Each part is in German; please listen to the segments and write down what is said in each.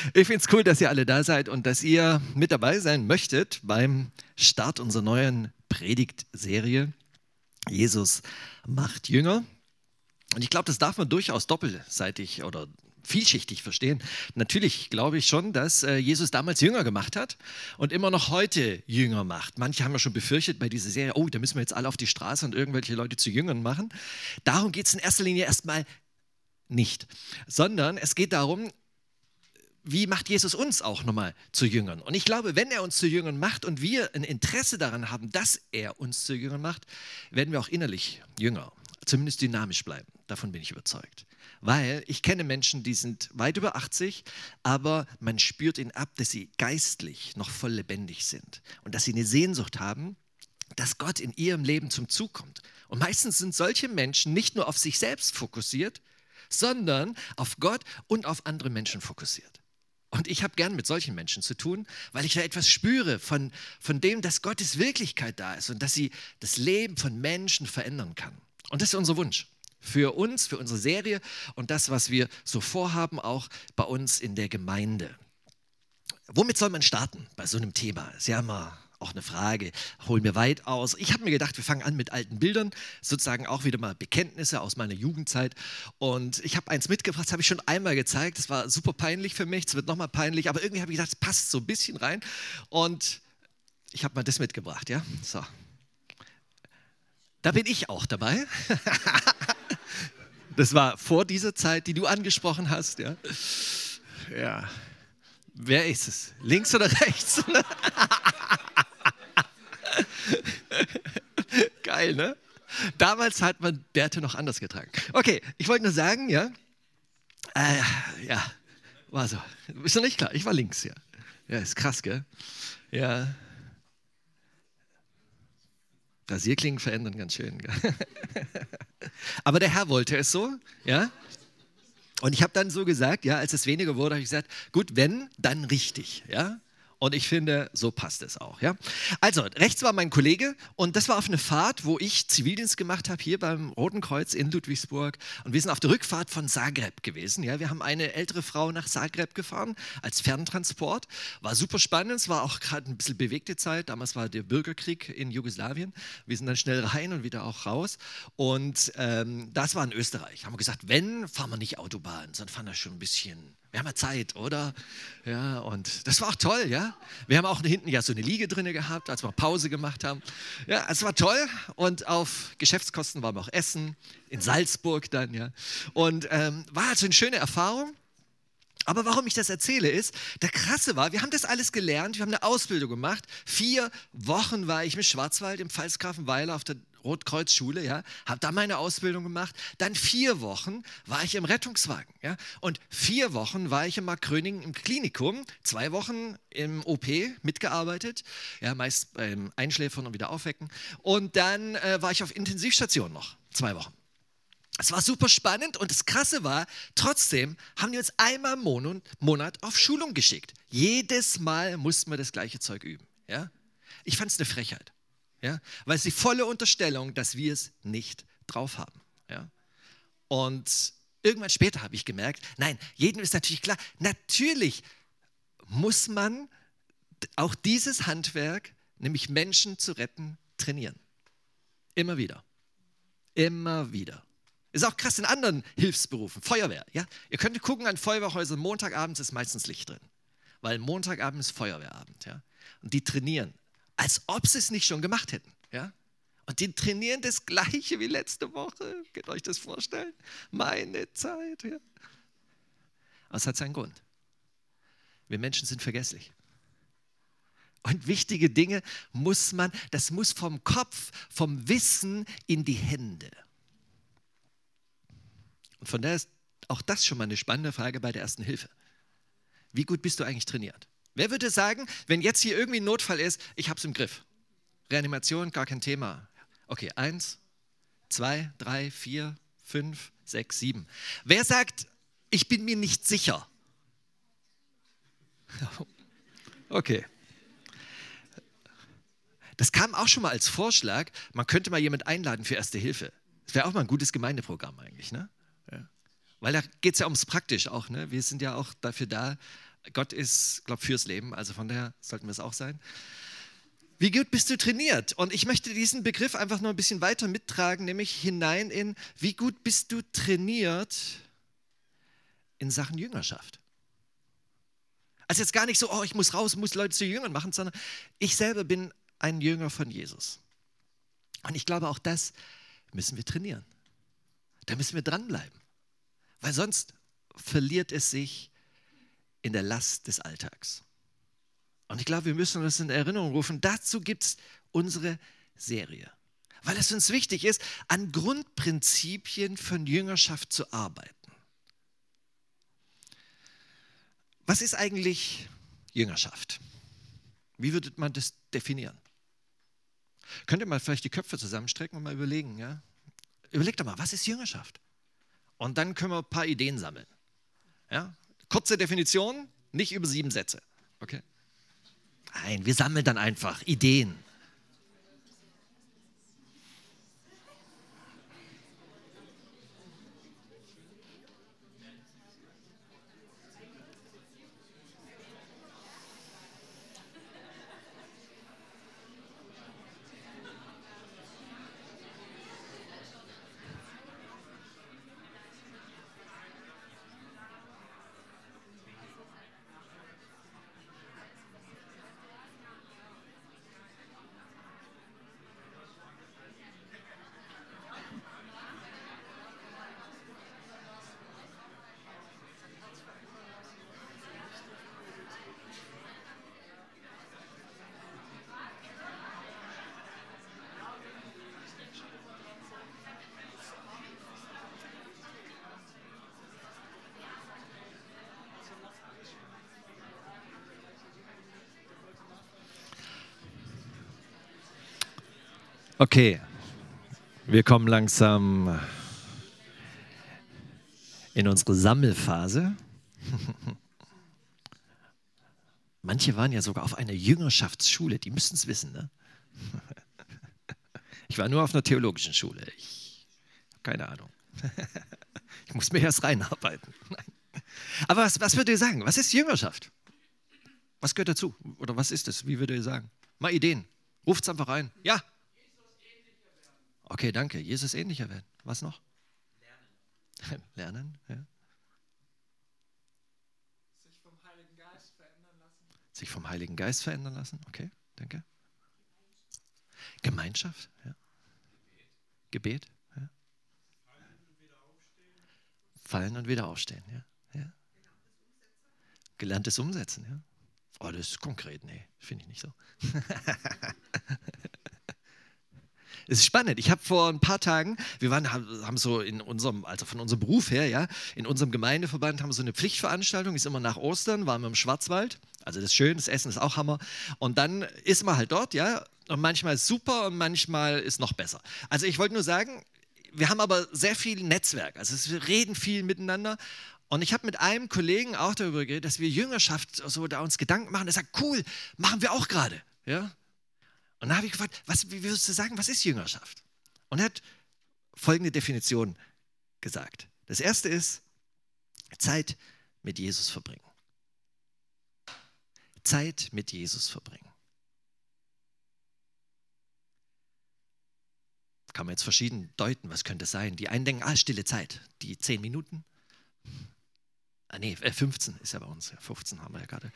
Ich finde es cool, dass ihr alle da seid und dass ihr mit dabei sein möchtet beim Start unserer neuen Predigtserie Jesus macht Jünger. Und ich glaube, das darf man durchaus doppelseitig oder vielschichtig verstehen. Natürlich glaube ich schon, dass Jesus damals Jünger gemacht hat und immer noch heute Jünger macht. Manche haben ja schon befürchtet bei dieser Serie, oh, da müssen wir jetzt alle auf die Straße und irgendwelche Leute zu Jüngern machen. Darum geht es in erster Linie erstmal nicht, sondern es geht darum, wie macht Jesus uns auch nochmal zu Jüngern? Und ich glaube, wenn er uns zu Jüngern macht und wir ein Interesse daran haben, dass er uns zu Jüngern macht, werden wir auch innerlich Jünger, zumindest dynamisch bleiben. Davon bin ich überzeugt. Weil ich kenne Menschen, die sind weit über 80, aber man spürt ihnen ab, dass sie geistlich noch voll lebendig sind und dass sie eine Sehnsucht haben, dass Gott in ihrem Leben zum Zug kommt. Und meistens sind solche Menschen nicht nur auf sich selbst fokussiert, sondern auf Gott und auf andere Menschen fokussiert. Und ich habe gern mit solchen Menschen zu tun, weil ich da etwas spüre von dem, dass Gottes Wirklichkeit da ist und dass sie das Leben von Menschen verändern kann. Und das ist unser Wunsch für uns, für unsere Serie und das, was wir so vorhaben, auch bei uns in der Gemeinde. Womit soll man starten bei so einem Thema? Das ist ja immer auch eine Frage, holen wir weit aus. Ich habe mir gedacht, wir fangen an mit alten Bildern, sozusagen auch wieder mal Bekenntnisse aus meiner Jugendzeit. Und ich habe eins mitgebracht, das habe ich schon einmal gezeigt. Das war super peinlich für mich, es wird nochmal peinlich, aber irgendwie habe ich gedacht, es passt so ein bisschen rein. Und ich habe mal das mitgebracht, ja. So. Da bin ich auch dabei. Das war vor dieser Zeit, die du angesprochen hast, ja. Ja. Wer ist es? Links oder rechts? Geil, ne? Damals hat man Bärte noch anders getragen. Okay, ich wollte nur sagen, ja, ja, war so. Ist doch nicht klar, ich war links, ja. Ja, ist krass, gell? Ja. Rasierklingen verändern ganz schön, gell? Aber der Herr wollte es so, ja. Und ich habe dann so gesagt, ja, als es weniger wurde, habe ich gesagt, gut, wenn, dann richtig, ja. Und ich finde, so passt es auch, ja. Also, rechts war mein Kollege und das war auf eine Fahrt, wo ich Zivildienst gemacht habe, hier beim Roten Kreuz in Ludwigsburg. Und wir sind auf der Rückfahrt von Zagreb gewesen, ja. Wir haben eine ältere Frau nach Zagreb gefahren als Ferntransport. War super spannend, es war auch gerade ein bisschen bewegte Zeit. Damals war der Bürgerkrieg in Jugoslawien. Wir sind dann schnell rein und wieder auch raus. Und das war in Österreich. Haben wir gesagt, wenn, fahren wir nicht Autobahn, sondern fahren wir schon ein bisschen. Wir haben ja Zeit, oder? Ja, und das war auch toll, ja. Wir haben auch hinten ja so eine Liege drin gehabt, als wir Pause gemacht haben. Ja, es war toll und auf Geschäftskosten waren wir auch essen, in Salzburg dann, ja. Und war also eine schöne Erfahrung. Aber warum ich das erzähle ist, der Krasse war, wir haben das alles gelernt, wir haben eine Ausbildung gemacht. 4 Wochen war ich im Schwarzwald, im Pfalzgrafenweiler auf der Rotkreuzschule, ja, habe da meine Ausbildung gemacht. Dann 4 Wochen war ich im Rettungswagen, ja, und 4 Wochen war ich in Markgröningen im Klinikum, 2 Wochen im OP mitgearbeitet, ja, meist beim Einschläfern und wieder aufwecken. Und dann war ich auf Intensivstation noch 2 Wochen. Es war super spannend und das Krasse war, trotzdem haben die uns einmal im Monat auf Schulung geschickt. Jedes Mal mussten wir das gleiche Zeug üben. Ja? Ich fand es eine Frechheit, ja? Weil es die volle Unterstellung, dass wir es nicht drauf haben. Ja? Und irgendwann später habe ich gemerkt, nein, jedem ist natürlich klar, natürlich muss man auch dieses Handwerk, nämlich Menschen zu retten, trainieren. Immer wieder. Immer wieder. Ist auch krass in anderen Hilfsberufen. Feuerwehr, ja. Ihr könnt gucken an Feuerwehrhäusern, Montagabends ist meistens Licht drin. Weil Montagabend ist Feuerwehrabend, ja. Und die trainieren, als ob sie es nicht schon gemacht hätten, ja. Und die trainieren das Gleiche wie letzte Woche. Könnt ihr euch das vorstellen? Meine Zeit, ja. Aber es hat seinen Grund. Wir Menschen sind vergesslich. Und wichtige Dinge das muss vom Kopf, vom Wissen in die Hände. Und von daher ist auch das schon mal eine spannende Frage bei der Ersten Hilfe. Wie gut bist du eigentlich trainiert? Wer würde sagen, wenn jetzt hier irgendwie ein Notfall ist, ich habe es im Griff. Reanimation, gar kein Thema. Okay, 1, 2, 3, 4, 5, 6, 7. Wer sagt, ich bin mir nicht sicher? Okay. Das kam auch schon mal als Vorschlag, man könnte mal jemanden einladen für Erste Hilfe. Das wäre auch mal ein gutes Gemeindeprogramm eigentlich, ne? Ja. Weil da geht es ja ums Praktisch auch, ne? Wir sind ja auch dafür da, Gott ist, glaube ich, fürs Leben, also von daher sollten wir es auch sein. Wie gut bist du trainiert? Und ich möchte diesen Begriff einfach noch ein bisschen weiter mittragen, nämlich hinein in, wie gut bist du trainiert in Sachen Jüngerschaft? Also jetzt gar nicht so, oh, ich muss raus, muss Leute zu Jüngern machen, sondern ich selber bin ein Jünger von Jesus. Und ich glaube, auch das müssen wir trainieren. Da müssen wir dranbleiben. Weil sonst verliert es sich in der Last des Alltags. Und ich glaube, wir müssen das in Erinnerung rufen. Dazu gibt es unsere Serie. Weil es uns wichtig ist, an Grundprinzipien von Jüngerschaft zu arbeiten. Was ist eigentlich Jüngerschaft? Wie würde man das definieren? Könnt ihr mal vielleicht die Köpfe zusammenstrecken und mal überlegen, ja? Überlegt doch mal, was ist Jüngerschaft? Und dann können wir ein paar Ideen sammeln. Ja? Kurze Definition, nicht über 7 Sätze. Okay? Nein, wir sammeln dann einfach Ideen. Okay, wir kommen langsam in unsere Sammelphase. Manche waren ja sogar auf einer Jüngerschaftsschule, die müssen es wissen, ne? Ich war nur auf einer theologischen Schule. Keine Ahnung. Ich muss mir erst reinarbeiten. Aber was würdet ihr sagen? Was ist Jüngerschaft? Was gehört dazu? Oder was ist es? Wie würdet ihr sagen? Mal Ideen. Ruft es einfach rein. Ja. Okay, danke. Jesus ähnlicher werden. Was noch? Lernen. Lernen, ja. Sich vom Heiligen Geist verändern lassen. Sich vom Heiligen Geist verändern lassen. Okay, danke. Gemeinschaft, ja. Gebet, ja. Fallen und wieder aufstehen, ja. Ja. Gelerntes Umsetzen, ja. Oh, das ist konkret, nee, finde ich nicht so. Es ist spannend. Ich habe vor ein paar Tagen, haben so in unserem, also von unserem Beruf her, ja, in unserem Gemeindeverband haben wir so eine Pflichtveranstaltung, ist immer nach Ostern, waren wir im Schwarzwald. Also das ist schön, das Essen ist auch Hammer. Und dann ist man halt dort, ja, und manchmal ist super und manchmal ist noch besser. Also ich wollte nur sagen, wir haben aber sehr viel Netzwerk, also wir reden viel miteinander. Und ich habe mit einem Kollegen auch darüber geredet, dass wir Jüngerschaft so da uns Gedanken machen. Er sagt, cool, machen wir auch gerade, ja. Und dann habe ich gefragt, wie würdest du sagen, was ist Jüngerschaft? Und er hat folgende Definition gesagt. Das erste ist, Zeit mit Jesus verbringen. Zeit mit Jesus verbringen. Kann man jetzt verschieden deuten, was könnte es sein? Die einen denken, stille Zeit, die 10 Minuten. 15 ist ja bei uns, 15 haben wir ja gerade.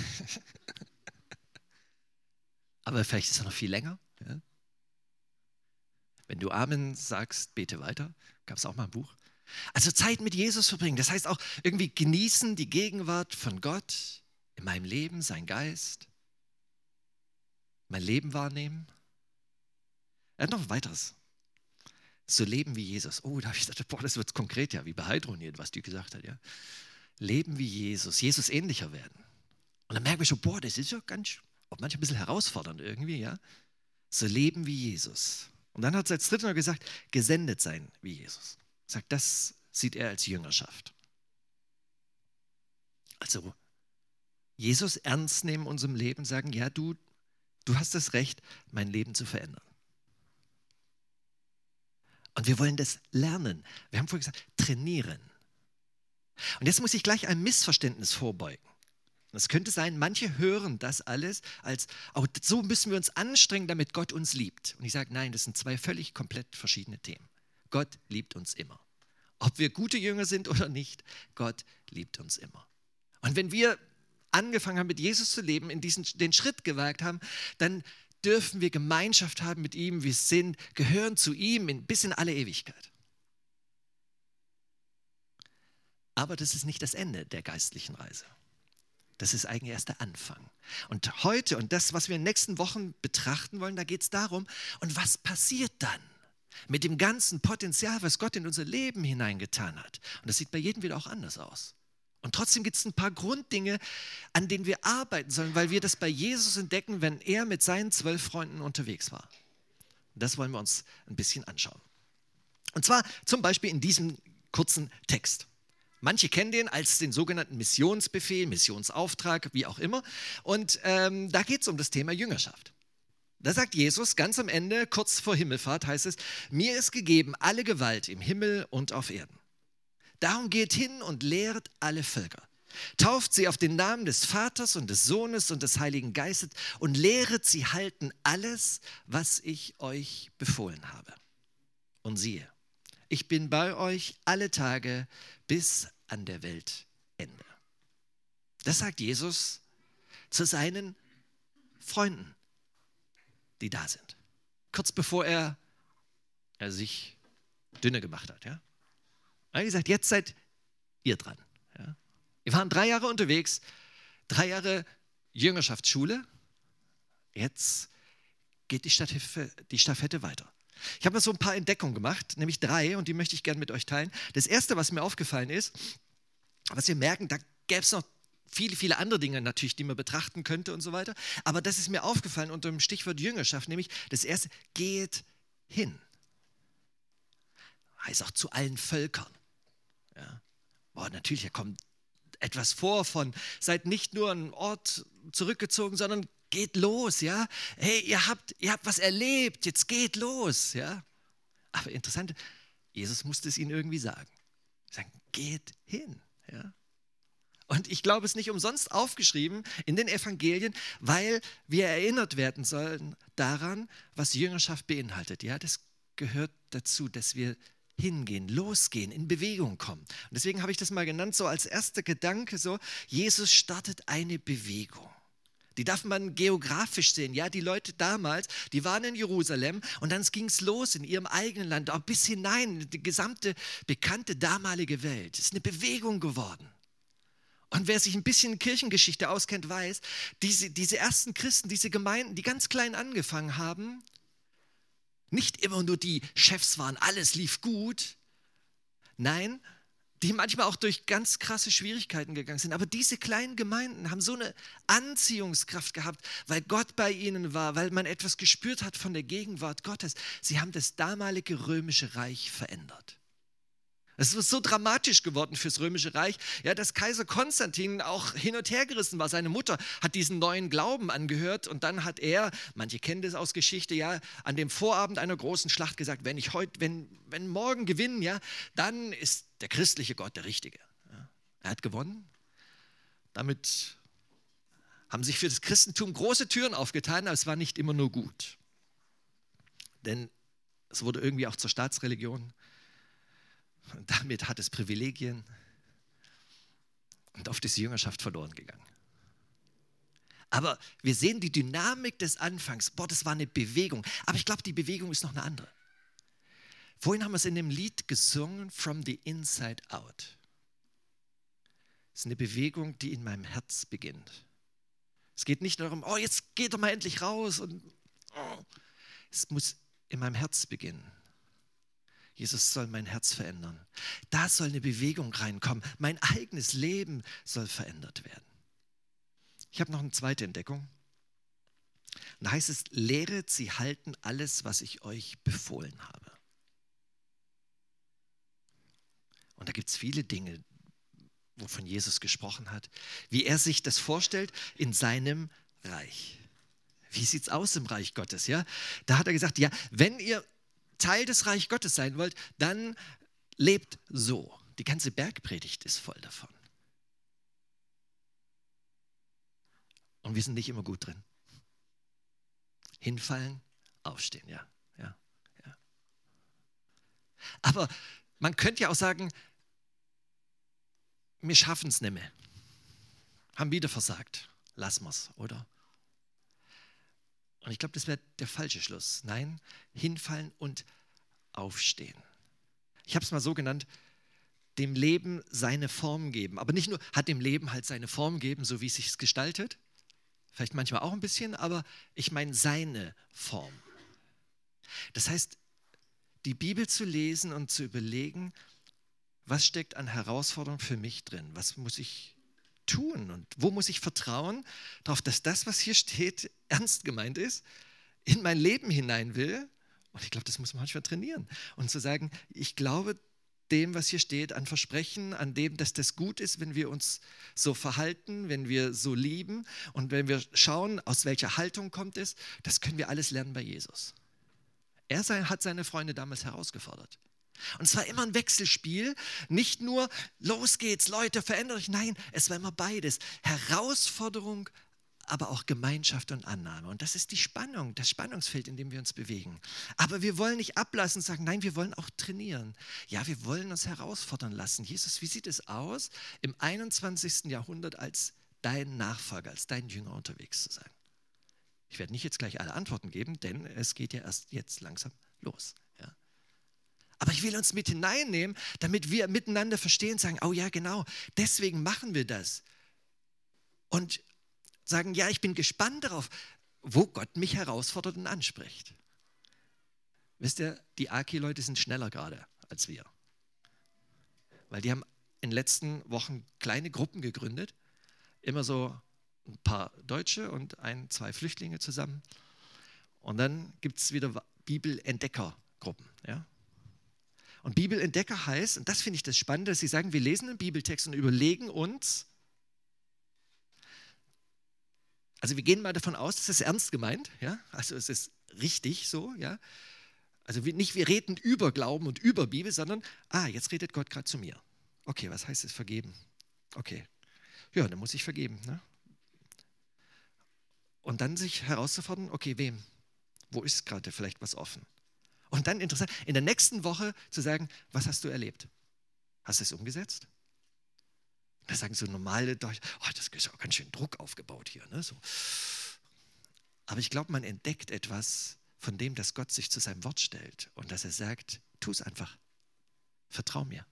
Aber vielleicht ist es noch viel länger. Ja? Wenn du Amen sagst, bete weiter. Gab es auch mal ein Buch. Also Zeit mit Jesus verbringen. Das heißt auch irgendwie genießen die Gegenwart von Gott in meinem Leben, sein Geist. Mein Leben wahrnehmen. Er hat noch ein weiteres. So leben wie Jesus. Oh, da habe ich gedacht, boah, das wird konkret, ja, wie bei Heidrun, was die gesagt hat. Ja. Leben wie Jesus. Jesus ähnlicher werden. Und dann merken wir schon, boah, das ist ja ganz auch manchmal ein bisschen herausfordernd irgendwie, ja. So leben wie Jesus. Und dann hat es als drittes noch gesagt, gesendet sein wie Jesus. Sagt, das sieht er als Jüngerschaft. Also Jesus ernst nehmen in unserem Leben, sagen, ja, du hast das Recht, mein Leben zu verändern. Und wir wollen das lernen. Wir haben vorhin gesagt, trainieren. Und jetzt muss ich gleich einem Missverständnis vorbeugen. Es könnte sein, manche hören das alles als, oh, so müssen wir uns anstrengen, damit Gott uns liebt. Und ich sage, nein, das sind zwei völlig komplett verschiedene Themen. Gott liebt uns immer. Ob wir gute Jünger sind oder nicht, Gott liebt uns immer. Und wenn wir angefangen haben, mit Jesus zu leben, den Schritt gewagt haben, dann dürfen wir Gemeinschaft haben mit ihm. Wir gehören zu ihm bis in alle Ewigkeit. Aber das ist nicht das Ende der geistlichen Reise. Das ist eigentlich erst der Anfang. Und heute und das, was wir in den nächsten Wochen betrachten wollen, da geht es darum, und was passiert dann mit dem ganzen Potenzial, was Gott in unser Leben hineingetan hat. Und das sieht bei jedem wieder auch anders aus. Und trotzdem gibt es ein paar Grunddinge, an denen wir arbeiten sollen, weil wir das bei Jesus entdecken, wenn er mit seinen 12 Freunden unterwegs war. Und das wollen wir uns ein bisschen anschauen. Und zwar zum Beispiel in diesem kurzen Text. Manche kennen den als den sogenannten Missionsbefehl, Missionsauftrag, wie auch immer. Und da geht es um das Thema Jüngerschaft. Da sagt Jesus ganz am Ende, kurz vor Himmelfahrt heißt es, mir ist gegeben alle Gewalt im Himmel und auf Erden. Darum geht hin und lehrt alle Völker. Tauft sie auf den Namen des Vaters und des Sohnes und des Heiligen Geistes und lehret sie halten alles, was ich euch befohlen habe. Und siehe, ich bin bei euch alle Tage bis an der Weltende. Das sagt Jesus zu seinen Freunden, die da sind. Kurz bevor er sich dünne gemacht hat. Ja? Er hat gesagt, jetzt seid ihr dran. Ja? Wir waren 3 Jahre unterwegs, 3 Jahre Jüngerschaftsschule. Jetzt geht die Stafette weiter. Ich habe mal so ein paar Entdeckungen gemacht, nämlich 3, und die möchte ich gerne mit euch teilen. Das erste, was mir aufgefallen ist, was wir merken, da gäbe es noch viele, viele andere Dinge natürlich, die man betrachten könnte und so weiter. Aber das ist mir aufgefallen unter dem Stichwort Jüngerschaft, nämlich das erste, geht hin. Heißt auch zu allen Völkern. Ja. Natürlich, da kommt etwas vor von, seid nicht nur an einen Ort zurückgezogen, sondern geht los, ja. Hey, ihr habt was erlebt, jetzt geht los, ja. Aber interessant, Jesus musste es ihnen irgendwie sagen. Sagen, geht hin, ja. Und ich glaube, es ist nicht umsonst aufgeschrieben in den Evangelien, weil wir erinnert werden sollen daran, was Jüngerschaft beinhaltet. Ja, das gehört dazu, dass wir hingehen, losgehen, in Bewegung kommen. Und deswegen habe ich das mal genannt, so als erster Gedanke, so, Jesus startet eine Bewegung. Die darf man geografisch sehen. Ja, die Leute damals, die waren in Jerusalem und dann ging es los in ihrem eigenen Land, auch bis hinein in die gesamte bekannte damalige Welt. Es ist eine Bewegung geworden. Und wer sich ein bisschen in Kirchengeschichte auskennt, weiß, diese ersten Christen, diese Gemeinden, die ganz klein angefangen haben, nicht immer nur die Chefs waren, alles lief gut. Nein, die manchmal auch durch ganz krasse Schwierigkeiten gegangen sind. Aber diese kleinen Gemeinden haben so eine Anziehungskraft gehabt, weil Gott bei ihnen war, weil man etwas gespürt hat von der Gegenwart Gottes. Sie haben das damalige römische Reich verändert. Es ist so dramatisch geworden fürs Römische Reich, ja, dass Kaiser Konstantin auch hin und her gerissen war. Seine Mutter hat diesen neuen Glauben angehört und dann hat er, manche kennen das aus Geschichte, ja, an dem Vorabend einer großen Schlacht gesagt, wenn morgen gewinnen, ja, dann ist der christliche Gott der Richtige. Ja. Er hat gewonnen. Damit haben sich für das Christentum große Türen aufgetan, aber es war nicht immer nur gut. Denn es wurde irgendwie auch zur Staatsreligion. Und damit hat es Privilegien und oft ist die Jüngerschaft verloren gegangen. Aber wir sehen die Dynamik des Anfangs. Das war eine Bewegung. Aber ich glaube, die Bewegung ist noch eine andere. Vorhin haben wir es in dem Lied gesungen, From the Inside Out. Es ist eine Bewegung, die in meinem Herz beginnt. Es geht nicht darum, jetzt geht doch mal endlich raus. Es muss in meinem Herz beginnen. Jesus soll mein Herz verändern. Da soll eine Bewegung reinkommen. Mein eigenes Leben soll verändert werden. Ich habe noch eine zweite Entdeckung. Und da heißt es, lehret sie halten alles, was ich euch befohlen habe. Und da gibt es viele Dinge, wovon Jesus gesprochen hat, wie er sich das vorstellt in seinem Reich. Wie sieht es aus im Reich Gottes? Ja? Da hat er gesagt, ja, wenn ihr Teil des Reich Gottes sein wollt, dann lebt so. Die ganze Bergpredigt ist voll davon. Und wir sind nicht immer gut drin. Hinfallen, aufstehen, ja. Aber man könnte ja auch sagen, wir schaffen es nicht mehr. Haben wieder versagt. Lassen wir es, oder? Und ich glaube, das wäre der falsche Schluss. Nein, hinfallen und aufstehen. Ich habe es mal so genannt, dem Leben seine Form geben. Aber nicht nur hat dem Leben halt seine Form geben, so wie es sich gestaltet. Vielleicht manchmal auch ein bisschen, aber ich meine seine Form. Das heißt, die Bibel zu lesen und zu überlegen, was steckt an Herausforderungen für mich drin? Was muss ich tun und wo muss ich vertrauen darauf, dass das, was hier steht, ernst gemeint ist, in mein Leben hinein will? Und ich glaube, das muss man manchmal trainieren. Und zu sagen, ich glaube dem, was hier steht, an Versprechen, an dem, dass das gut ist, wenn wir uns so verhalten, wenn wir so lieben und wenn wir schauen, aus welcher Haltung kommt es, das können wir alles lernen bei Jesus. Er hat seine Freunde damals herausgefordert. Und es war immer ein Wechselspiel, nicht nur, los geht's, Leute, verändert euch. Nein, es war immer beides. Herausforderung, aber auch Gemeinschaft und Annahme. Und das ist die Spannung, das Spannungsfeld, in dem wir uns bewegen. Aber wir wollen nicht ablassen und sagen, nein, wir wollen auch trainieren. Ja, wir wollen uns herausfordern lassen. Jesus, wie sieht es aus, im 21. Jahrhundert als dein Nachfolger, als dein Jünger unterwegs zu sein? Ich werde nicht jetzt gleich alle Antworten geben, denn es geht ja erst jetzt langsam los. Ja. Aber ich will uns mit hineinnehmen, damit wir miteinander verstehen, sagen, oh ja, genau, deswegen machen wir das. Und sagen, ja, ich bin gespannt darauf, wo Gott mich herausfordert und anspricht. Wisst ihr, die Aki-Leute sind schneller gerade als wir. Weil die haben in den letzten Wochen kleine Gruppen gegründet, immer so ein paar Deutsche und 1, 2 Flüchtlinge zusammen. Und dann gibt es wieder Bibelentdeckergruppen. Ja? Und Bibelentdecker heißt, und das finde ich das Spannende, dass sie sagen, wir lesen einen Bibeltext und überlegen uns, also wir gehen mal davon aus, das ist ernst gemeint, ja? Also es ist richtig so, ja? Also nicht wir reden über Glauben und über Bibel, sondern, jetzt redet Gott gerade zu mir. Okay, was heißt es vergeben? Okay, ja, dann muss ich vergeben, ne? Und dann sich herauszufordern, okay, wem? Wo ist gerade vielleicht was offen? Und dann interessant, in der nächsten Woche zu sagen, was hast du erlebt? Hast du es umgesetzt? Da sagen so normale Deutsche, das ist auch ganz schön Druck aufgebaut hier. Ne? So. Aber ich glaube, man entdeckt etwas von dem, dass Gott sich zu seinem Wort stellt und dass er sagt, tu es einfach, vertrau mir.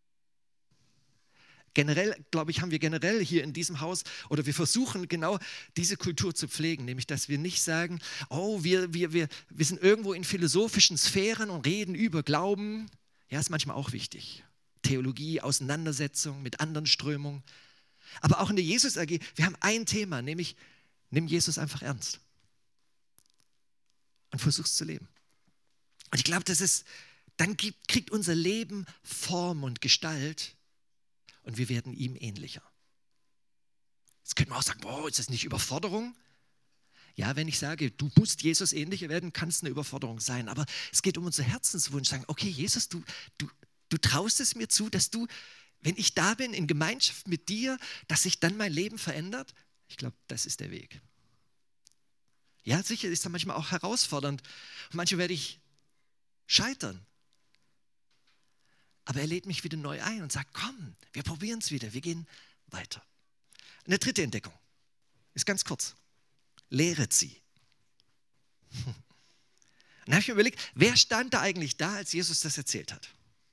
Generell, glaube ich, haben wir generell hier in diesem Haus oder wir versuchen genau diese Kultur zu pflegen, nämlich dass wir nicht sagen, wir sind irgendwo in philosophischen Sphären und reden über Glauben. Ja, ist manchmal auch wichtig. Theologie, Auseinandersetzung mit anderen Strömungen. Aber auch in der Jesus AG, wir haben ein Thema, nämlich nimm Jesus einfach ernst und versuch es zu leben. Und ich glaube, dann kriegt unser Leben Form und Gestalt und wir werden ihm ähnlicher. Jetzt könnte man auch sagen, ist das nicht Überforderung? Ja, wenn ich sage, du musst Jesus ähnlicher werden, kann es eine Überforderung sein. Aber es geht um unseren Herzenswunsch. Sagen, okay, Jesus, du traust es mir zu, dass du, wenn ich da bin, in Gemeinschaft mit dir, dass sich dann mein Leben verändert? Ich glaube, das ist der Weg. Ja, sicher ist das manchmal auch herausfordernd. Und manchmal werde ich scheitern. Aber er lädt mich wieder neu ein und sagt, komm, wir probieren es wieder, wir gehen weiter. Eine dritte Entdeckung ist ganz kurz. Lehret sie. Und dann habe ich mir überlegt, wer stand da eigentlich da, als Jesus das erzählt hat?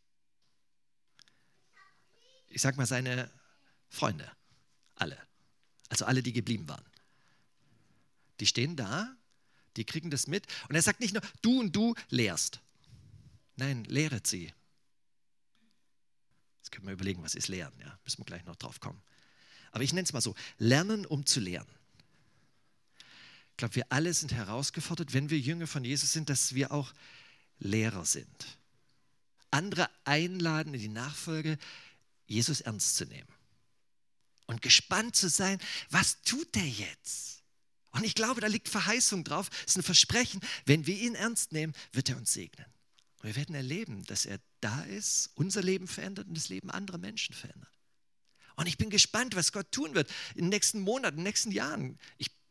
Ich sage mal seine Freunde, alle. Also alle, die geblieben waren. Die stehen da, die kriegen das mit. Und er sagt nicht nur, du und du lehrst. Nein, lehret sie. Jetzt können wir überlegen, was ist Lehren? Ja, müssen wir gleich noch drauf kommen. Aber ich nenne es mal so, lernen, um zu lehren. Ich glaube, wir alle sind herausgefordert, wenn wir Jünger von Jesus sind, dass wir auch Lehrer sind. Andere einladen in die Nachfolge, Jesus ernst zu nehmen. Und gespannt zu sein, was tut der jetzt? Und ich glaube, da liegt Verheißung drauf. Es ist ein Versprechen, wenn wir ihn ernst nehmen, wird er uns segnen. Und wir werden erleben, dass er da ist, unser Leben verändert und das Leben anderer Menschen verändert. Und ich bin gespannt, was Gott tun wird in den nächsten Monaten, in den nächsten Jahren. Ich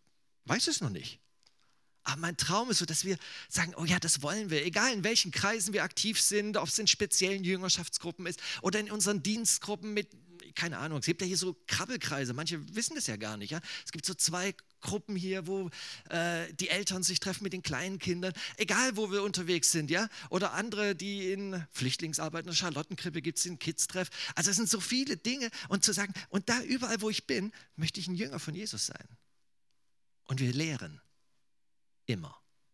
weiß es noch nicht. Aber mein Traum ist so, dass wir sagen, oh ja, das wollen wir, egal in welchen Kreisen wir aktiv sind, ob es in speziellen Jüngerschaftsgruppen ist oder in unseren Dienstgruppen mit, keine Ahnung, es gibt ja hier so Krabbelkreise, manche wissen das ja gar nicht. Ja? Es gibt so 2 Gruppen hier, wo die Eltern sich treffen mit den kleinen Kindern, egal wo wir unterwegs sind, ja, oder andere, die in Flüchtlingsarbeit, in der Charlottenkrippe gibt es den Kids-Treff. Also es sind so viele Dinge und zu sagen, und da überall, wo ich bin, möchte ich ein Jünger von Jesus sein. Und wir lehren immer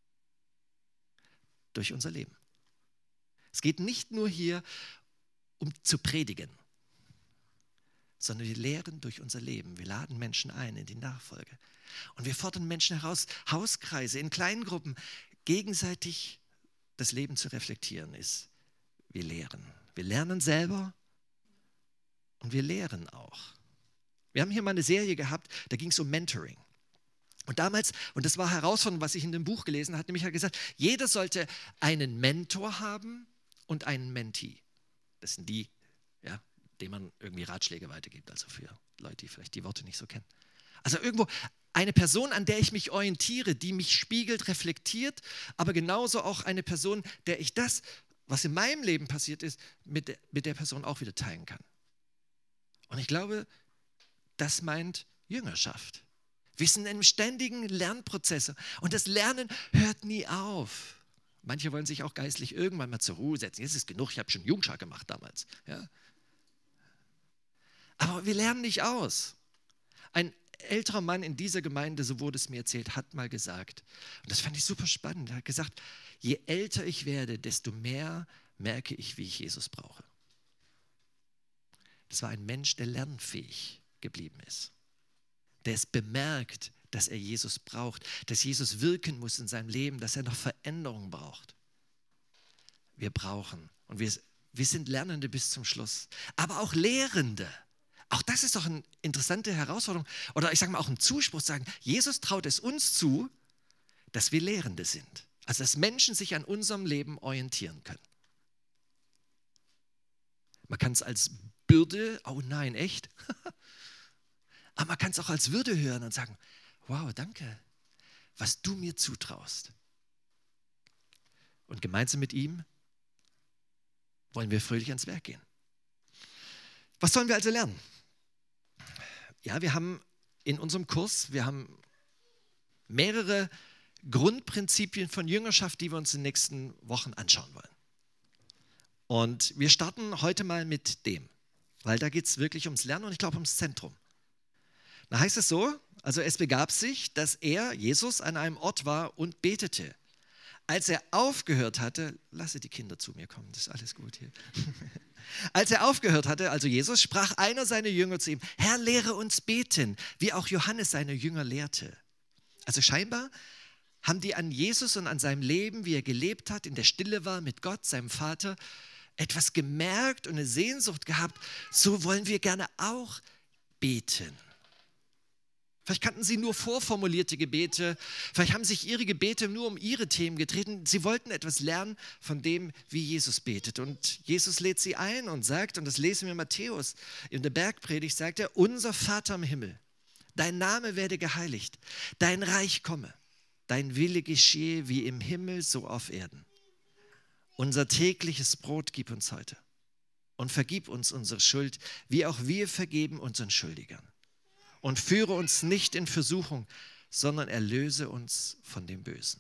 durch unser Leben. Es geht nicht nur hier um zu predigen, sondern wir lehren durch unser Leben. Wir laden Menschen ein in die Nachfolge. Und wir fordern Menschen heraus, Hauskreise in kleinen Gruppen, gegenseitig das Leben zu reflektieren ist. Wir lehren. Wir lernen selber und wir lehren auch. Wir haben hier mal eine Serie gehabt, da ging es um Mentoring. Und damals, und das war herausfordernd, was ich in dem Buch gelesen habe, nämlich hat gesagt, jeder sollte einen Mentor haben und einen Mentee. Das sind die, ja, denen man irgendwie Ratschläge weitergibt, also für Leute, die vielleicht die Worte nicht so kennen. Also irgendwo eine Person, an der ich mich orientiere, die mich spiegelt, reflektiert, aber genauso auch eine Person, der ich das, was in meinem Leben passiert ist, mit der Person auch wieder teilen kann. Und ich glaube, das meint Jüngerschaft. Wir sind in einem ständigen Lernprozess und das Lernen hört nie auf. Manche wollen sich auch geistlich irgendwann mal zur Ruhe setzen. Jetzt ist es genug, ich habe schon Jungschar gemacht damals. Ja. Aber wir lernen nicht aus. Ein älterer Mann in dieser Gemeinde, so wurde es mir erzählt, hat mal gesagt, und das fand ich super spannend, er hat gesagt, je älter ich werde, desto mehr merke ich, wie ich Jesus brauche. Das war ein Mensch, der lernfähig geblieben ist. Der es bemerkt, dass er Jesus braucht, dass Jesus wirken muss in seinem Leben, dass er noch Veränderung braucht. Wir brauchen, und wir sind Lernende bis zum Schluss, aber auch Lehrende. Auch das ist doch eine interessante Herausforderung, oder ich sage mal auch ein Zuspruch, zu sagen, Jesus traut es uns zu, dass wir Lehrende sind. Also dass Menschen sich an unserem Leben orientieren können. Man kann es als Bürde, oh nein, echt? Aber man kann es auch als Würde hören und sagen, wow, danke, was du mir zutraust. Und gemeinsam mit ihm wollen wir fröhlich ans Werk gehen. Was sollen wir also lernen? Ja, wir haben in unserem Kurs, wir haben mehrere Grundprinzipien von Jüngerschaft, die wir uns in den nächsten Wochen anschauen wollen. Und wir starten heute mal mit dem, weil da geht es wirklich ums Lernen und ich glaube ums Zentrum. Da heißt es so, also es begab sich, dass Jesus, an einem Ort war und betete. Als er aufgehört hatte, lasse die Kinder zu mir kommen, das ist alles gut hier. Als er aufgehört hatte, also Jesus, sprach einer seiner Jünger zu ihm, Herr, lehre uns beten, wie auch Johannes seine Jünger lehrte. Also scheinbar haben die an Jesus und an seinem Leben, wie er gelebt hat, in der Stille war mit Gott, seinem Vater, etwas gemerkt und eine Sehnsucht gehabt, so wollen wir gerne auch beten. Vielleicht kannten sie nur vorformulierte Gebete, vielleicht haben sich ihre Gebete nur um ihre Themen getreten. Sie wollten etwas lernen von dem, wie Jesus betet. Und Jesus lädt sie ein und sagt, und das lesen wir in Matthäus, in der Bergpredigt sagt er, unser Vater im Himmel, dein Name werde geheiligt, dein Reich komme, dein Wille geschehe wie im Himmel, so auf Erden. Unser tägliches Brot gib uns heute und vergib uns unsere Schuld, wie auch wir vergeben unseren Schuldigern. Und führe uns nicht in Versuchung, sondern erlöse uns von dem Bösen.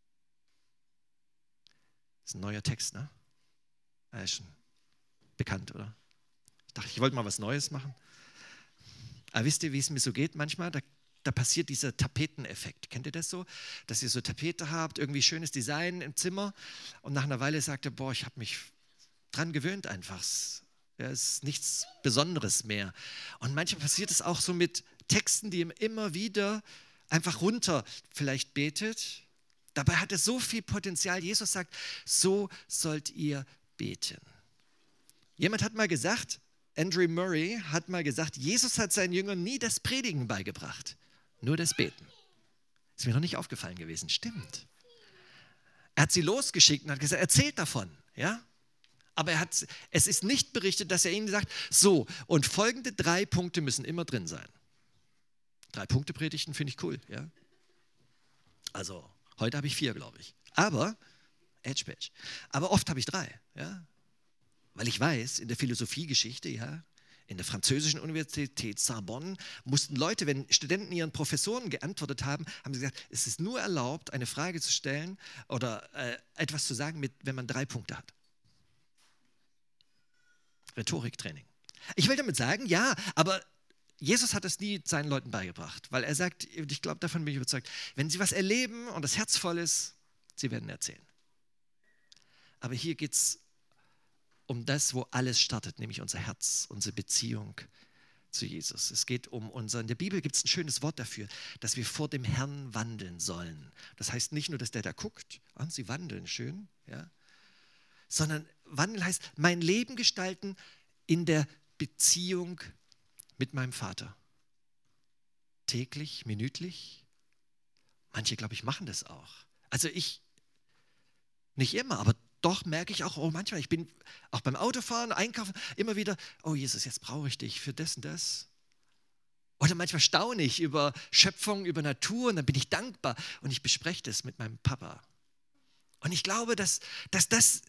Das ist ein neuer Text, ne? Er ist schon bekannt, oder? Ich dachte, ich wollte mal was Neues machen. Aber wisst ihr, wie es mir so geht manchmal? Da passiert dieser Tapeteneffekt. Kennt ihr das so? Dass ihr so Tapete habt, irgendwie schönes Design im Zimmer und nach einer Weile sagt ihr, boah, ich habe mich dran gewöhnt einfach. Ja, es ist nichts Besonderes mehr. Und manchmal passiert es auch so mit Texten, die ihm immer wieder einfach runter vielleicht betet. Dabei hat es so viel Potenzial. Jesus sagt, so sollt ihr beten. Jemand hat mal gesagt, Andrew Murray hat mal gesagt, Jesus hat seinen Jüngern nie das Predigen beigebracht, nur das Beten. Ist mir noch nicht aufgefallen gewesen. Stimmt. Er hat sie losgeschickt und hat gesagt, erzählt davon, ja? Aber es ist nicht berichtet, dass er ihnen sagt, so, und folgende 3 Punkte müssen immer drin sein. 3 Punkte Predigten finde ich cool. Ja? Also heute habe ich 4, glaube ich. Aber, Edge. Aber oft habe ich 3, ja. Weil ich weiß, in der Philosophiegeschichte, ja, in der französischen Universität Sorbonne mussten Leute, wenn Studenten ihren Professoren geantwortet haben, haben sie gesagt, es ist nur erlaubt, eine Frage zu stellen oder etwas zu sagen, wenn man 3 Punkte hat. Rhetoriktraining. Ich will damit sagen, ja, aber Jesus hat es nie seinen Leuten beigebracht, weil er sagt, ich glaube, davon bin ich überzeugt, wenn sie was erleben und das Herz voll ist, sie werden erzählen. Aber hier geht es um das, wo alles startet, nämlich unser Herz, unsere Beziehung zu Jesus. Es geht um in der Bibel gibt es ein schönes Wort dafür, dass wir vor dem Herrn wandeln sollen. Das heißt nicht nur, dass der da guckt, sie wandeln schön, ja, sondern wandeln heißt, mein Leben gestalten in der Beziehung mit meinem Vater. Täglich, minütlich. Manche, glaube ich, machen das auch. Also ich, nicht immer, aber doch merke ich auch, manchmal, ich bin auch beim Autofahren, Einkaufen, immer wieder, Jesus, jetzt brauche ich dich für das und das. Oder manchmal staune ich über Schöpfung, über Natur und dann bin ich dankbar und ich bespreche das mit meinem Papa. Und ich glaube, dass das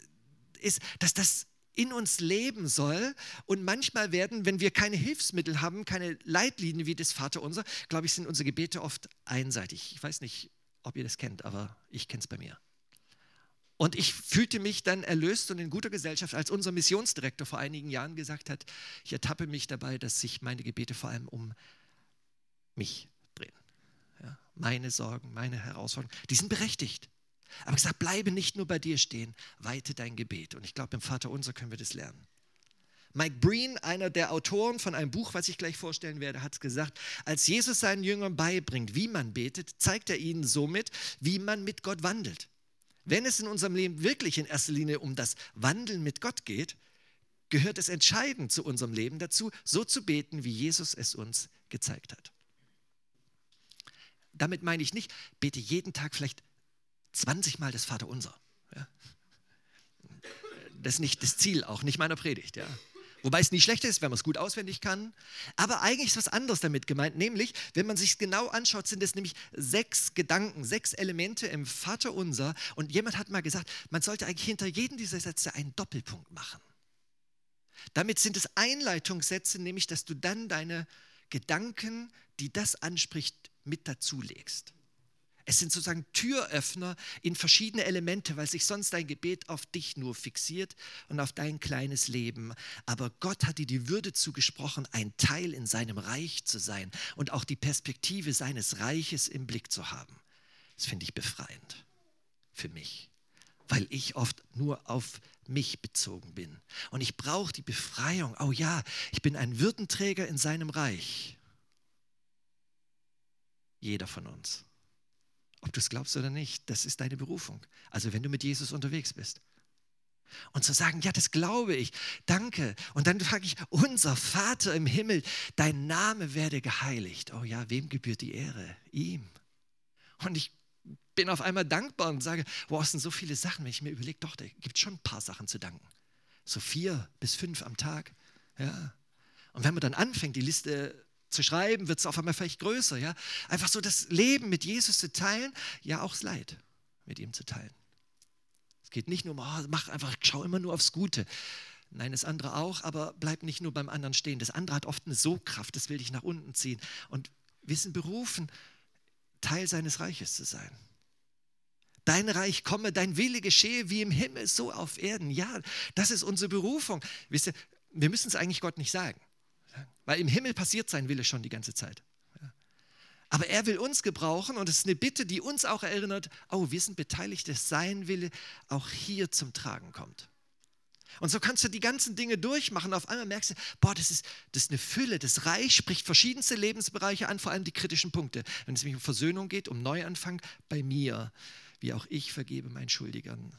in uns leben soll und manchmal wenn wir keine Hilfsmittel haben, keine Leitlinien wie das Vaterunser, glaube ich, sind unsere Gebete oft einseitig. Ich weiß nicht, ob ihr das kennt, aber ich kenne es bei mir. Und ich fühlte mich dann erlöst und in guter Gesellschaft, als unser Missionsdirektor vor einigen Jahren gesagt hat, ich ertappe mich dabei, dass sich meine Gebete vor allem um mich drehen. Ja, meine Sorgen, meine Herausforderungen, die sind berechtigt. Aber gesagt, bleibe nicht nur bei dir stehen, weite dein Gebet. Und ich glaube, im Vaterunser können wir das lernen. Mike Breen, einer der Autoren von einem Buch, was ich gleich vorstellen werde, hat gesagt, als Jesus seinen Jüngern beibringt, wie man betet, zeigt er ihnen somit, wie man mit Gott wandelt. Wenn es in unserem Leben wirklich in erster Linie um das Wandeln mit Gott geht, gehört es entscheidend zu unserem Leben dazu, so zu beten, wie Jesus es uns gezeigt hat. Damit meine ich nicht, bete jeden Tag vielleicht 20 Mal das Vaterunser. Ja. Das ist nicht das Ziel, auch nicht meiner Predigt. Ja. Wobei es nie schlecht ist, wenn man es gut auswendig kann. Aber eigentlich ist was anderes damit gemeint, nämlich, wenn man sich es genau anschaut, sind es nämlich 6 Gedanken, 6 Elemente im Vaterunser. Und jemand hat mal gesagt, man sollte eigentlich hinter jedem dieser Sätze einen Doppelpunkt machen. Damit sind es Einleitungssätze, nämlich, dass du dann deine Gedanken, die das anspricht, mit dazulegst. Es sind sozusagen Türöffner in verschiedene Elemente, weil sich sonst dein Gebet auf dich nur fixiert und auf dein kleines Leben. Aber Gott hat dir die Würde zugesprochen, ein Teil in seinem Reich zu sein und auch die Perspektive seines Reiches im Blick zu haben. Das finde ich befreiend für mich, weil ich oft nur auf mich bezogen bin. Und ich brauche die Befreiung. Oh ja, ich bin ein Würdenträger in seinem Reich. Jeder von uns. Ob du es glaubst oder nicht, das ist deine Berufung. Also wenn du mit Jesus unterwegs bist. Und zu sagen, ja, das glaube ich, danke. Und dann frage ich, unser Vater im Himmel, dein Name werde geheiligt. Oh ja, wem gebührt die Ehre? Ihm. Und ich bin auf einmal dankbar und sage, wow, es sind so viele Sachen, wenn ich mir überlege, doch, da gibt es schon ein paar Sachen zu danken. So 4 bis 5 am Tag. Ja. Und wenn man dann anfängt, die Liste zu schreiben, wird es auf einmal vielleicht größer. Ja? Einfach so das Leben mit Jesus zu teilen, ja auch das Leid mit ihm zu teilen. Es geht nicht nur um, schau immer nur aufs Gute. Nein, das andere auch, aber bleib nicht nur beim anderen stehen. Das andere hat oft eine Sogkraft, das will dich nach unten ziehen. Und wir sind berufen, Teil seines Reiches zu sein. Dein Reich komme, dein Wille geschehe wie im Himmel, so auf Erden. Ja, das ist unsere Berufung. Wisst ihr, wir müssen es eigentlich Gott nicht sagen. Weil im Himmel passiert sein Wille schon die ganze Zeit. Aber er will uns gebrauchen und es ist eine Bitte, die uns auch erinnert, wir sind beteiligt, dass sein Wille auch hier zum Tragen kommt. Und so kannst du die ganzen Dinge durchmachen. Auf einmal merkst du, das ist eine Fülle. Das Reich spricht verschiedenste Lebensbereiche an, vor allem die kritischen Punkte. Wenn es nämlich um Versöhnung geht, um Neuanfang bei mir, wie auch ich vergebe meinen Schuldigern.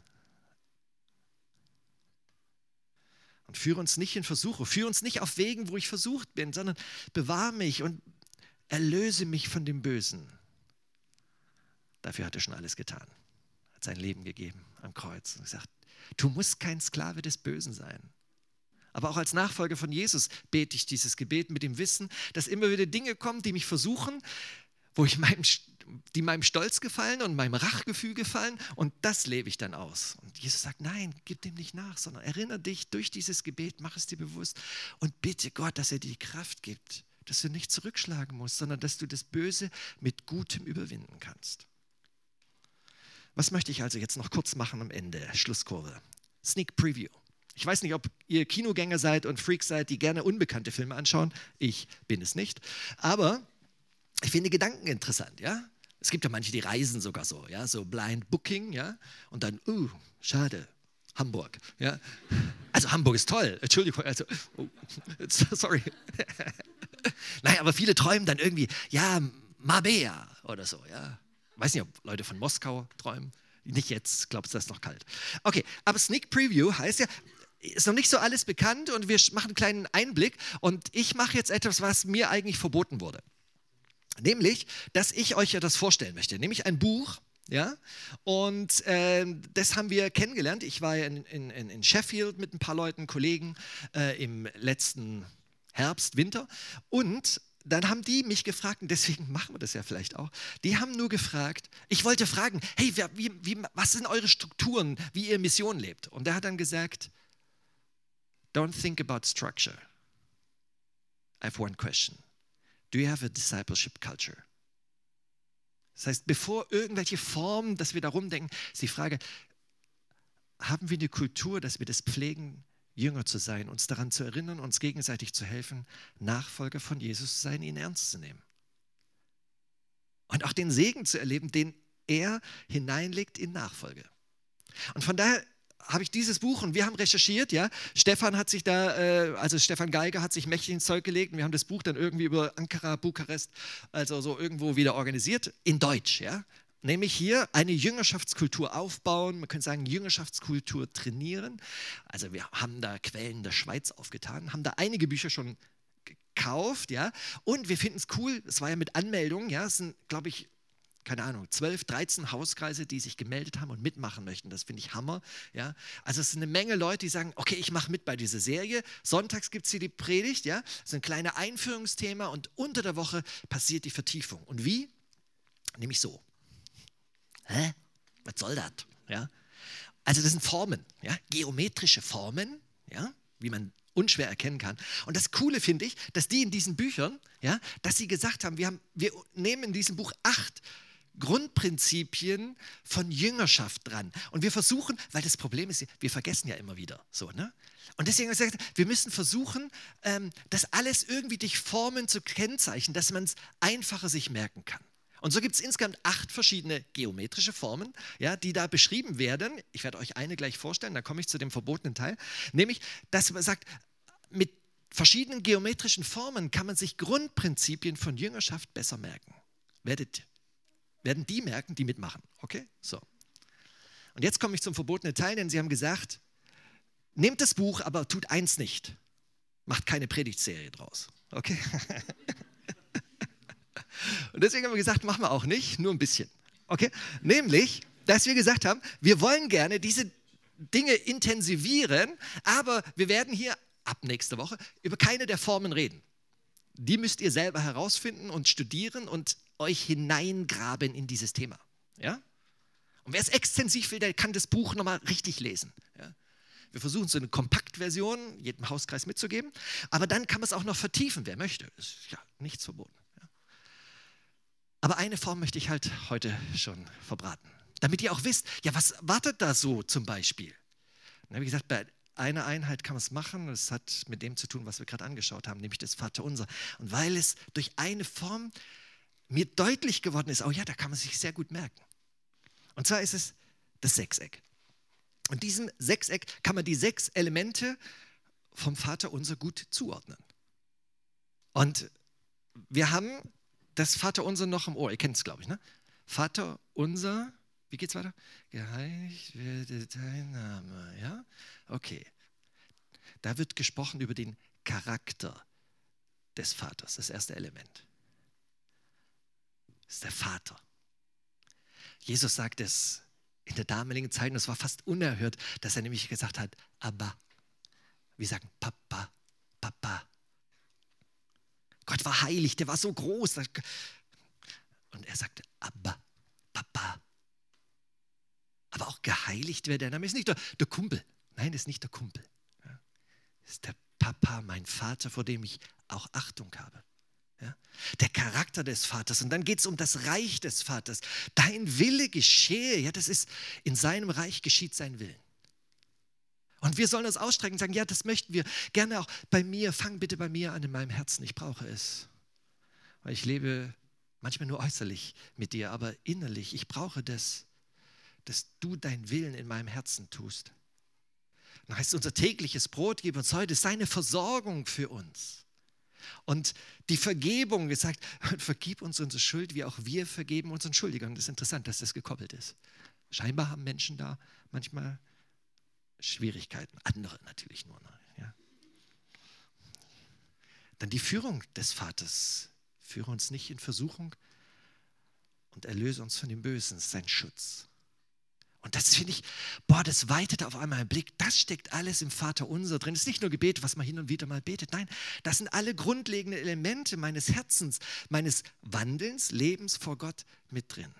Und führe uns nicht in Versuche, führe uns nicht auf Wegen, wo ich versucht bin, sondern bewahre mich und erlöse mich von dem Bösen. Dafür hat er schon alles getan. Er hat sein Leben gegeben am Kreuz und gesagt, du musst kein Sklave des Bösen sein. Aber auch als Nachfolger von Jesus bete ich dieses Gebet mit dem Wissen, dass immer wieder Dinge kommen, die mich versuchen, wo ich die meinem Stolz gefallen und meinem Rachgefühl gefallen und das lebe ich dann aus. Und Jesus sagt, nein, gib dem nicht nach, sondern erinnere dich durch dieses Gebet, mach es dir bewusst und bitte Gott, dass er dir die Kraft gibt, dass du nicht zurückschlagen musst, sondern dass du das Böse mit Gutem überwinden kannst. Was möchte ich also jetzt noch kurz machen am Ende, Schlusskurve? Sneak Preview. Ich weiß nicht, ob ihr Kinogänger seid und Freaks seid, die gerne unbekannte Filme anschauen. Ich bin es nicht. Aber ich finde Gedanken interessant, ja? Es gibt ja manche, die reisen sogar so, ja, so Blind Booking, ja, und dann, schade, Hamburg, ja. Also Hamburg ist toll, Entschuldigung, also, sorry. Nein, aber viele träumen dann irgendwie, ja, Marbella oder so, ja. Weiß nicht, ob Leute von Moskau träumen. Nicht jetzt, glaubst du, das ist noch kalt. Okay, aber Sneak Preview heißt ja, ist noch nicht so alles bekannt und wir machen einen kleinen Einblick und ich mache jetzt etwas, was mir eigentlich verboten wurde. Nämlich, dass ich euch etwas vorstellen möchte, nämlich ein Buch, ja, und das haben wir kennengelernt. Ich war ja in Sheffield mit ein paar Leuten, Kollegen im letzten Herbst, Winter und dann haben die mich gefragt, und deswegen machen wir das ja vielleicht auch, die haben nur gefragt, ich wollte fragen, hey, was sind eure Strukturen, wie ihr Mission lebt? Und der hat dann gesagt, don't think about structure. I have one question. Do you have a discipleship culture? Das heißt, bevor irgendwelche Formen, dass wir da rumdenken, ist die Frage, haben wir eine Kultur, dass wir das pflegen, Jünger zu sein, uns daran zu erinnern, uns gegenseitig zu helfen, Nachfolger von Jesus zu sein, ihn ernst zu nehmen. Und auch den Segen zu erleben, den er hineinlegt in Nachfolge. Und von daher habe ich dieses Buch und wir haben recherchiert, ja. Stefan Geiger hat sich mächtig ins Zeug gelegt und wir haben das Buch dann irgendwie über Ankara, Bukarest, also so irgendwo wieder organisiert, in Deutsch, ja. Nämlich hier eine Jüngerschaftskultur aufbauen, man könnte sagen Jüngerschaftskultur trainieren. Also wir haben da Quellen der Schweiz aufgetan, haben da einige Bücher schon gekauft, ja. Und wir finden es cool, es war ja mit Anmeldung, ja, es sind, glaube ich, keine Ahnung, 12, 13 Hauskreise, die sich gemeldet haben und mitmachen möchten. Das finde ich Hammer. Ja? Also es sind eine Menge Leute, die sagen, okay, ich mache mit bei dieser Serie. Sonntags gibt es hier die Predigt, ja? Das ist ein kleines Einführungsthema und unter der Woche passiert die Vertiefung. Und wie? Nämlich so. Hä? Was soll das? Ja? Also das sind Formen, ja? Geometrische Formen, ja? Wie man unschwer erkennen kann. Und das Coole finde ich, dass die in diesen Büchern, ja, dass sie gesagt haben, wir nehmen in diesem Buch 8 Grundprinzipien von Jüngerschaft dran. Und wir versuchen, weil das Problem ist, wir vergessen ja immer wieder so, ne? Und deswegen habe ich gesagt, wir müssen versuchen, das alles irgendwie durch Formen zu kennzeichnen, dass man es einfacher sich merken kann. Und so gibt es insgesamt 8 verschiedene geometrische Formen, ja, die da beschrieben werden. Ich werde euch eine gleich vorstellen, dann komme ich zu dem verbotenen Teil. Nämlich, dass man sagt, mit verschiedenen geometrischen Formen kann man sich Grundprinzipien von Jüngerschaft besser merken. Werden die merken, die mitmachen. Okay? So. Und jetzt komme ich zum verbotenen Teil, denn sie haben gesagt, nehmt das Buch, aber tut eins nicht. Macht keine Predigtserie draus. Okay? Und deswegen haben wir gesagt, machen wir auch nicht, nur ein bisschen. Okay? Nämlich, dass wir gesagt haben, wir wollen gerne diese Dinge intensivieren, aber wir werden hier ab nächster Woche über keine der Formen reden. Die müsst ihr selber herausfinden und studieren und euch hineingraben in dieses Thema. Ja? Und wer es extensiv will, der kann das Buch nochmal richtig lesen. Ja? Wir versuchen so eine Kompaktversion jedem Hauskreis mitzugeben, aber dann kann man es auch noch vertiefen, wer möchte. Ist ja nichts verboten. Ja? Aber eine Form möchte ich halt heute schon verbraten, damit ihr auch wisst, ja, was wartet da so zum Beispiel? Dann habe ich gesagt, bei einer Einheit kann man es machen, das hat mit dem zu tun, was wir gerade angeschaut haben, nämlich das Vaterunser. Und weil es durch eine Form mir deutlich geworden ist, oh ja, da kann man sich sehr gut merken. Und zwar ist es das Sechseck. Und diesem Sechseck kann man die 6 Elemente vom Vaterunser gut zuordnen. Und wir haben das Vaterunser noch im Ohr, ihr kennt es, glaube ich, ne? Vaterunser, wie geht's weiter? Geheiligt werde dein Name, ja? Okay. Da wird gesprochen über den Charakter des Vaters, das erste Element. Das ist der Vater. Jesus sagt es in der damaligen Zeit, und es war fast unerhört, dass er nämlich gesagt hat, Abba. Wir sagen Papa, Papa. Gott war heilig, der war so groß. Und er sagte, Abba, Papa. Aber auch geheiligt werde dein Name. Ist nicht der Kumpel. Nein, ist nicht der Kumpel. Ja. Ist der Papa, mein Vater, vor dem ich auch Achtung habe. Ja. Der Charakter des Vaters. Und dann geht es um das Reich des Vaters. Dein Wille geschehe. Ja, das ist, in seinem Reich geschieht sein Willen. Und wir sollen uns ausstrecken und sagen, ja, das möchten wir gerne auch bei mir. Fang bitte bei mir an in meinem Herzen. Ich brauche es. Weil ich lebe manchmal nur äußerlich mit dir, aber innerlich, ich brauche das, dass du deinen Willen in meinem Herzen tust. Dann heißt es, unser tägliches Brot gib uns heute, seine Versorgung für uns. Und die Vergebung, es sagt, vergib uns unsere Schuld, wie auch wir vergeben unseren Schuldigern. Das ist interessant, dass das gekoppelt ist. Scheinbar haben Menschen da manchmal Schwierigkeiten, andere natürlich nur. Ja. Dann die Führung des Vaters. Führe uns nicht in Versuchung und erlöse uns von dem Bösen, das ist sein Schutz. Und das finde ich, das weitet auf einmal einen Blick. Das steckt alles im Vaterunser drin. Es ist nicht nur Gebet, was man hin und wieder mal betet. Nein, das sind alle grundlegenden Elemente meines Herzens, meines Wandelns, Lebens vor Gott mit drin.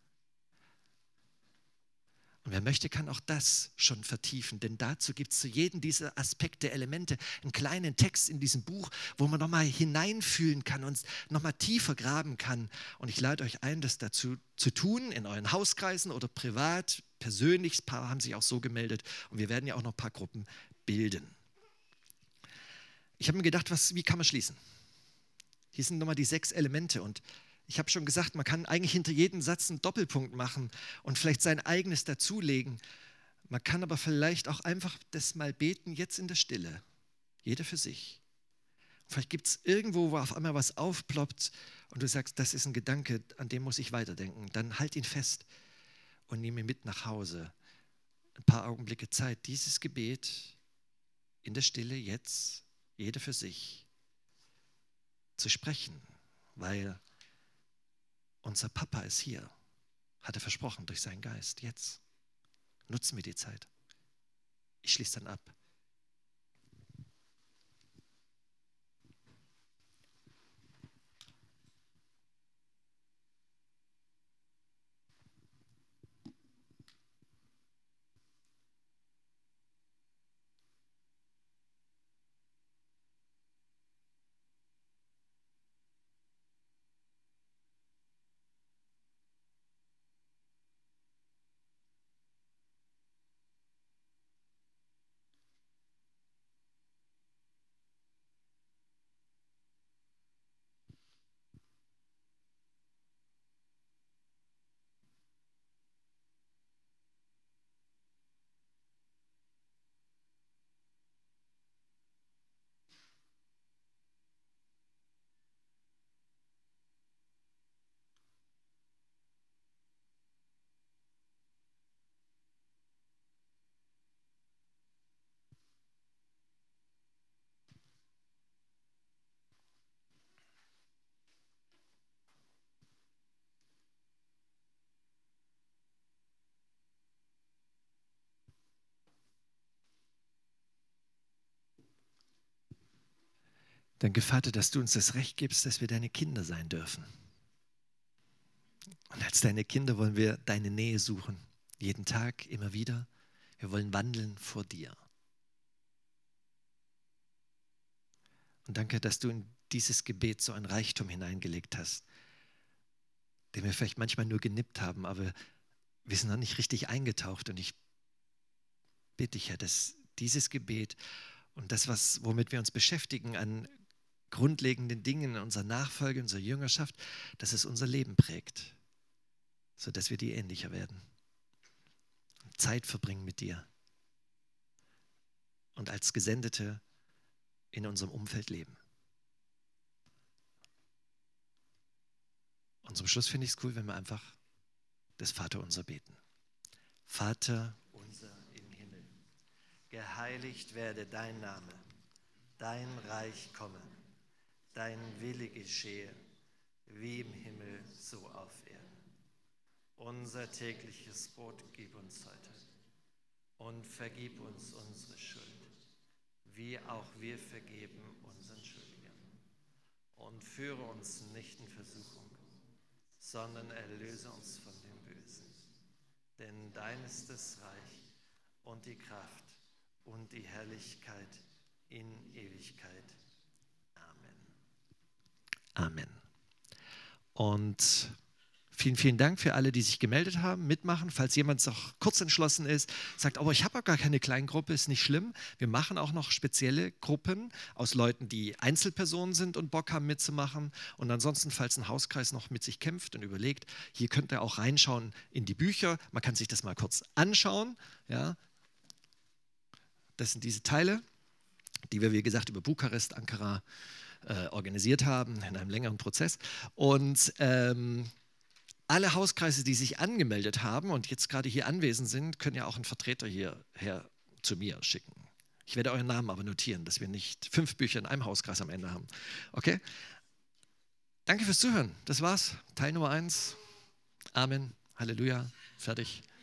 Und wer möchte, kann auch das schon vertiefen, denn dazu gibt es zu jedem dieser Aspekte, Elemente, einen kleinen Text in diesem Buch, wo man nochmal hineinfühlen kann und nochmal tiefer graben kann. Und ich lade euch ein, das dazu zu tun, in euren Hauskreisen oder privat, persönlich. Ein paar haben sich auch so gemeldet und wir werden ja auch noch ein paar Gruppen bilden. Ich habe mir gedacht, wie kann man schließen? Hier sind nochmal die 6 Elemente und ich habe schon gesagt, man kann eigentlich hinter jedem Satz einen Doppelpunkt machen und vielleicht sein eigenes dazulegen. Man kann aber vielleicht auch einfach das mal beten, jetzt in der Stille. Jeder für sich. Vielleicht gibt es irgendwo, wo auf einmal was aufploppt und du sagst, das ist ein Gedanke, an dem muss ich weiterdenken. Dann halt ihn fest und nimm ihn mit nach Hause. Ein paar Augenblicke Zeit, dieses Gebet in der Stille jetzt, jeder für sich, zu sprechen, weil unser Papa ist hier, hat er versprochen durch seinen Geist. Jetzt nutzen wir die Zeit. Ich schließe dann ab. Danke, Vater, dass du uns das Recht gibst, dass wir deine Kinder sein dürfen. Und als deine Kinder wollen wir deine Nähe suchen. Jeden Tag, immer wieder. Wir wollen wandeln vor dir. Und danke, dass du in dieses Gebet so ein Reichtum hineingelegt hast, den wir vielleicht manchmal nur genippt haben, aber wir sind noch nicht richtig eingetaucht. Und ich bitte dich, Herr, dass dieses Gebet und das, womit wir uns beschäftigen an grundlegenden Dingen in unserer Nachfolge, in unserer Jüngerschaft, dass es unser Leben prägt, sodass wir dir ähnlicher werden. Zeit verbringen mit dir und als Gesendete in unserem Umfeld leben. Und zum Schluss finde ich es cool, wenn wir einfach das Vaterunser beten. Vater unser im Himmel, geheiligt werde dein Name, dein Reich komme, dein Wille geschehe, wie im Himmel, so auf Erden. Unser tägliches Brot gib uns heute und vergib uns unsere Schuld, wie auch wir vergeben unseren Schuldigern. Und führe uns nicht in Versuchung, sondern erlöse uns von dem Bösen. Denn dein ist das Reich und die Kraft und die Herrlichkeit in Ewigkeit. Amen. Amen. Und vielen, vielen Dank für alle, die sich gemeldet haben, mitmachen. Falls jemand noch kurz entschlossen ist, sagt, aber ich habe auch gar keine Kleingruppe, ist nicht schlimm. Wir machen auch noch spezielle Gruppen aus Leuten, die Einzelpersonen sind und Bock haben mitzumachen. Und ansonsten, falls ein Hauskreis noch mit sich kämpft und überlegt, hier könnt ihr auch reinschauen in die Bücher. Man kann sich das mal kurz anschauen. Ja. Das sind diese Teile, die wir, wie gesagt, über Bukarest, Ankara organisiert haben in einem längeren Prozess. Und alle Hauskreise, die sich angemeldet haben und jetzt gerade hier anwesend sind, können ja auch einen Vertreter hierher zu mir schicken. Ich werde euren Namen aber notieren, dass wir nicht 5 Bücher in einem Hauskreis am Ende haben. Okay? Danke fürs Zuhören. Das war's. Teil Nummer 1. Amen. Halleluja. Fertig.